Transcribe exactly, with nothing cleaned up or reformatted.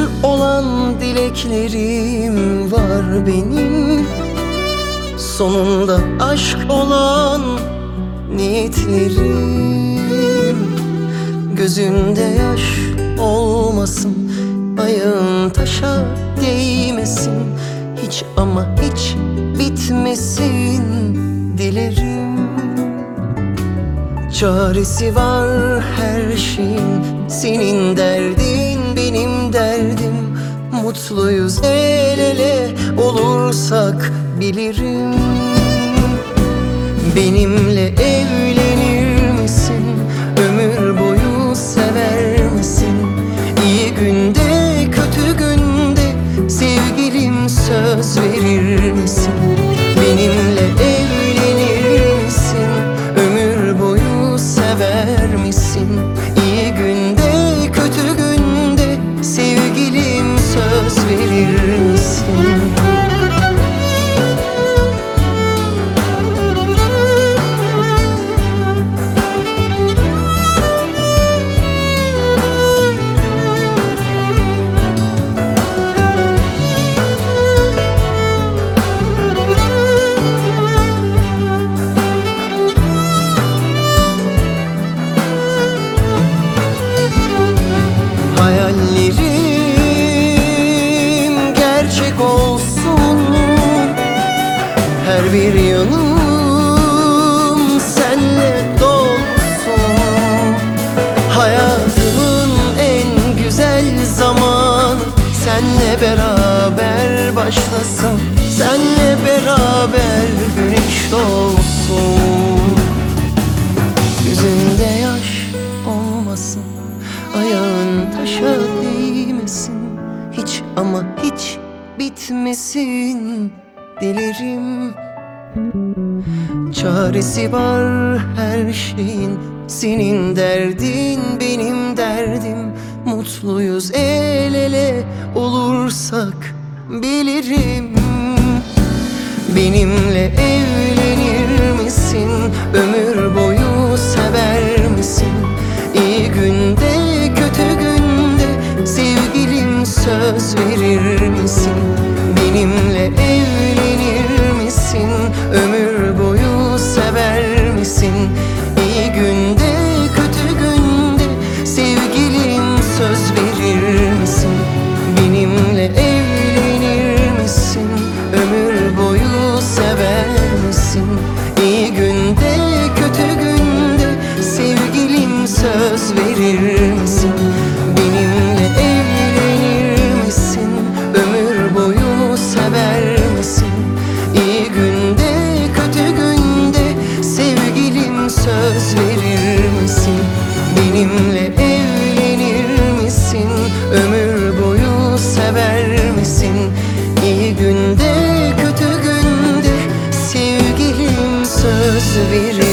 olan dileklerim var benim. Sonunda aşk olan niyetlerim. Gözünde yaş olmasın, ayağın taşa değmesin, hiç ama hiç bitmesin dilerim. Çaresi var her şeyin, senin derdin benim derdim. Mutluyuz el ele olursak bilirim. Benimle evlenir misin? Ömür boyu sever misin? İyi günde kötü günde sevgilim söz verir misin? Benimle evlenir misin? Ömür boyu sever misin? İyi günde kötü günde sevgilim söz verir misin? Hayallerim gerçek olsun, her bir yanım senle dolsun. Hayatımın en güzel zamanı senle beraber başlasın, senle beraber güneş doğsun. Yüzünde yaş olmasın, ayağın taşa değmesin, hiç ama hiç bitmesin dilerim. Çaresi var her şeyin, senin derdin benim derdim. Mutluyuz el ele olursak bilirim. Benimle evlenir misin? Ömür boyu sever misin? İyi günde kötü günde sevgilim söz verir misin? Benimle evlenir misin? Ömür boyu sever misin? İyi günde kötü günde sevgilim söz verir misin? Benimle evlenir misin? Ömür boyu sever misin? İyi günde kötü günde sevgilim söz verir misin? Benimle evlenir misin? Ömür boyu sever misin? İyi günde kötü günde sevgilim söz verir misin? Benimle evlenir misin? Ömür boyu sever misin? İyi günde kötü günde sevgilim söz verir